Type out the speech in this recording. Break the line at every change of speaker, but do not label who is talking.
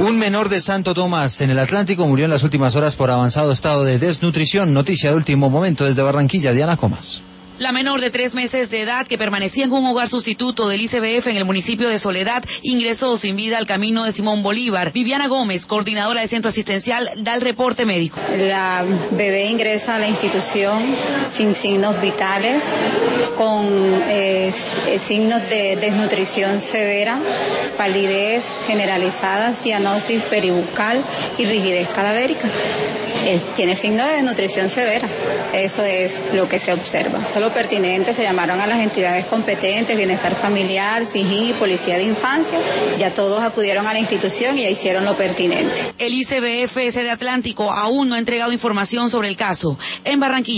Un menor de Santo Tomás en el Atlántico murió en las últimas horas por avanzado estado de desnutrición. Noticia de último momento desde Barranquilla, Diana Comas.
La menor de 3 meses de edad que permanecía en un hogar sustituto del ICBF en el municipio de Soledad ingresó sin vida al camino de Simón Bolívar. Viviana Gómez, coordinadora de centro asistencial, da el reporte médico.
La bebé ingresa a la institución sin signos vitales, con signos de desnutrición severa, palidez generalizada, cianosis peribucal y rigidez cadavérica. Tiene signos de desnutrición severa, eso es lo que se observa. Solo pertinente, se llamaron a las entidades competentes, Bienestar Familiar, SIGIN y Policía de Infancia, ya todos acudieron a la institución y ya hicieron lo pertinente.
El ICBF de Atlántico aún no ha entregado información sobre el caso. En Barranquilla.